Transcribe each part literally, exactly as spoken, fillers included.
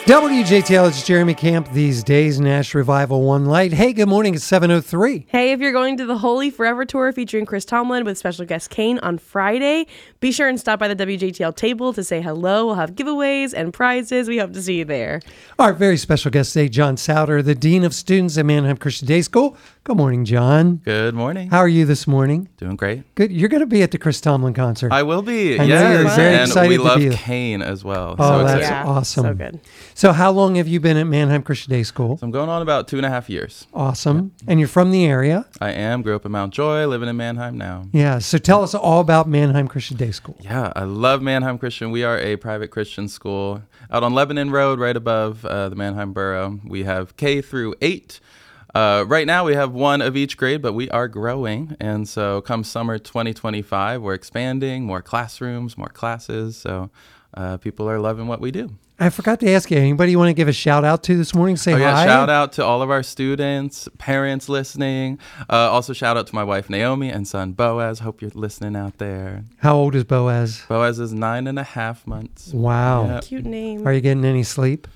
W J T L, it's Jeremy Camp. These days, Nash Revival One Light. Hey, good morning. It's seven oh three. Hey, if you're going to the Holy Forever Tour featuring Chris Tomlin with special guest Kane on Friday, be sure and stop by the W J T L table to say hello. We'll have giveaways and prizes. We hope to see you there. Our very special guest today, John Souter, the Dean of Students at Manheim Christian Day School. Good morning, John. Good morning. How are you this morning? Doing great. Good. You're going to be at the Chris Tomlin concert. I will be. I know yes. you're very and excited we to love be- Kane as well. Oh, so that's excited. Yeah, awesome. so good. So how long have you been at Manheim Christian Day School? So I'm going on about two and a half years. Awesome. And you're from the area? I am. Grew up in Mount Joy, living in Manheim now. Yeah. So tell us all about Manheim Christian Day School. Yeah, I love Manheim Christian. We are a private Christian school out on Lebanon Road, right above uh, the Manheim Borough. We have K through eight. Uh, right now, we have one of each grade, but we are growing. And so come summer twenty twenty-five, we're expanding, more classrooms, more classes. So uh, people are loving what we do. I forgot to ask you, anybody you want to give a shout out to this morning? Say oh, yeah, hi. Shout out to all of our students, parents listening. Uh, also, shout out to my wife, Naomi, and son, Boaz. Hope you're listening out there. How old is Boaz? Boaz is nine and a half months. Wow. Yeah. Cute name. Are you getting any sleep?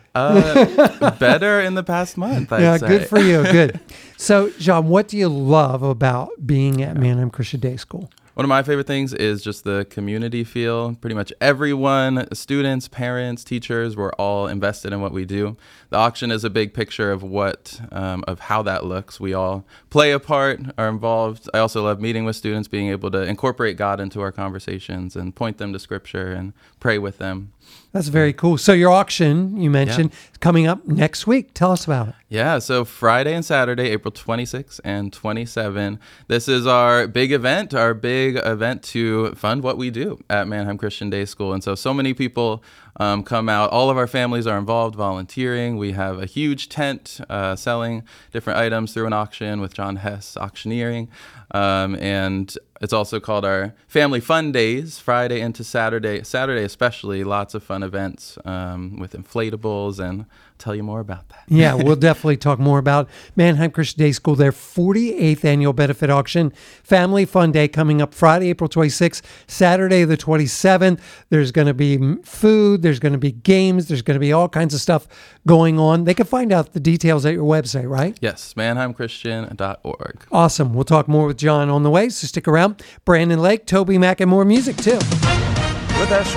Uh, better in the past month, I'd yeah, say. good for you. Good. So, John, what do you love about being at Manheim Christian Day School? One of my favorite things is just the community feel. Pretty much everyone, students, parents, teachers, we're all invested in what we do. The auction is a big picture of what, um, of how that looks. We all play a part, are involved. I also love meeting with students, being able to incorporate God into our conversations and point them to scripture and pray with them. That's very cool. So your auction, you mentioned, is coming up next week. Tell us about it. Yeah, so Friday and Saturday, April twenty-sixth and twenty-seventh. This is our big event, our big event to fund what we do at Manheim Christian Day School. And so, so many people um, come out. All of our families are involved, volunteering. We have a huge tent uh, selling different items through an auction with John Hess Auctioneering. Um, and it's also called our Family Fun Days, Friday into Saturday. Saturday especially, lots of fun events um, with inflatables, and I'll tell you more about that. Yeah, we'll definitely talk more about Manheim Christian Day School, their forty-eighth annual benefit auction. Family Fun Day coming up Friday, April twenty-sixth, Saturday the twenty-seventh. There's going to be food, there's going to be games, there's going to be all kinds of stuff going on. They can find out the details at your website, right? Yes, manheim christian dot org. Awesome. We'll talk more with John on the way, so stick around. Brandon Lake, Toby Mack, and more music too. With that